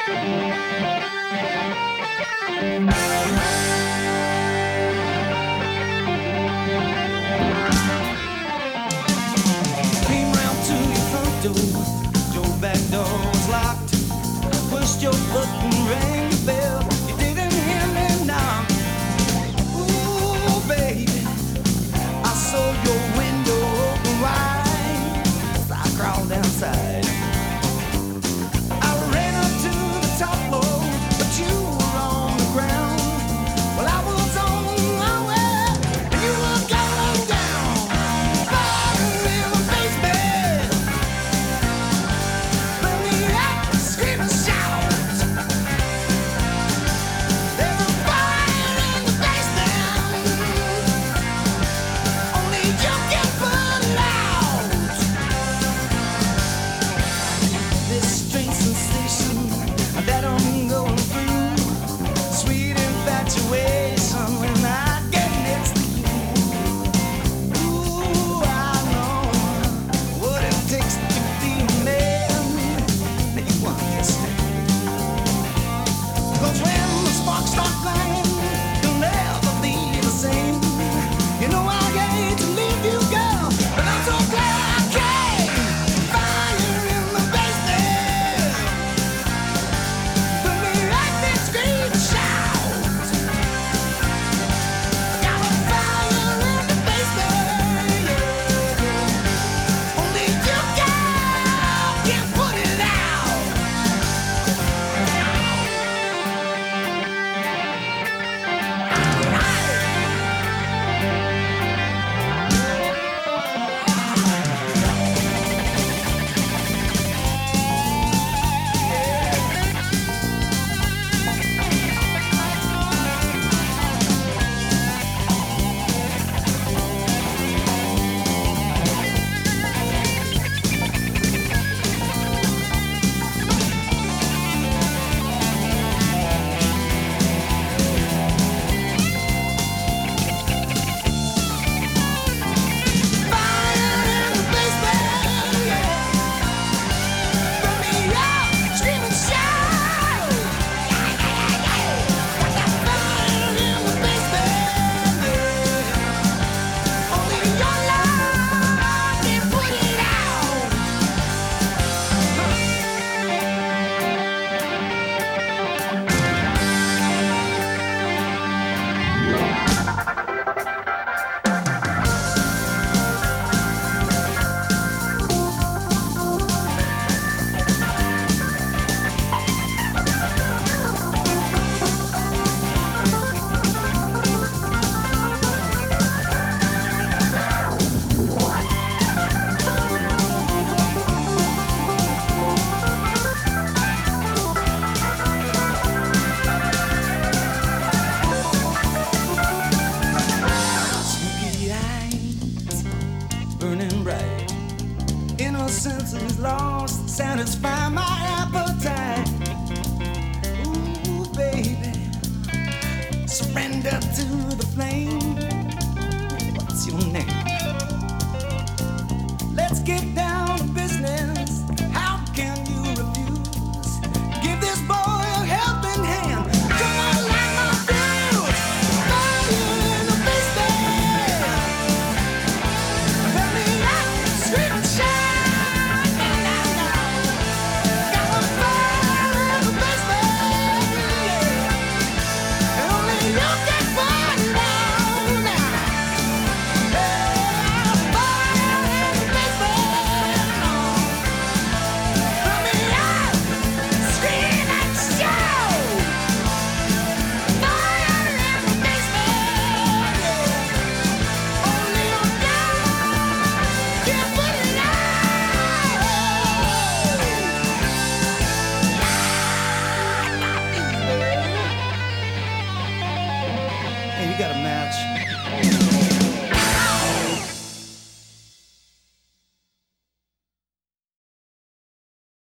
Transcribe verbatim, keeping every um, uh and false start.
Came round to your front door, your back door was locked. Pushed your button, rang the bell. You didn't hear me knock. Ooh, baby, I saw your window open wide. So I crawled outside. I ran up to the top floor, but you were on the ground. Well, I was on my way, and you were going down. Fire in the basement. Let me out, scream and shout. There's a fire in the basement. Only you can put it out. This strange sensation that I'm going through, sweet infatuation when I get next to you. Ooh, I know what it takes to be a man. Now you understand. 'Cause when the sparks start flying, you'll never be the same. You know I hate to leave you, girl, but I'm so glad I came. Fire in the basement. Put me right there, scream and shout. Got a fire in the basement. Only you, girl, can put it out. Smoky eyes, burning bright. Innocence is lost, satisfy my appetite. Ooh, baby, surrender to the flame. What's your name? Let's get down to business. How can you refuse? Give this boy a helping hand. Come on, light my fuse. Fire in the basement. Let me out, scream and shout. Got a fire in the basement. And only you can put it out now. Fire in the basement. Let me out, scream and shout. Fire in the basement. Only you can put it out. Hey, you got a match?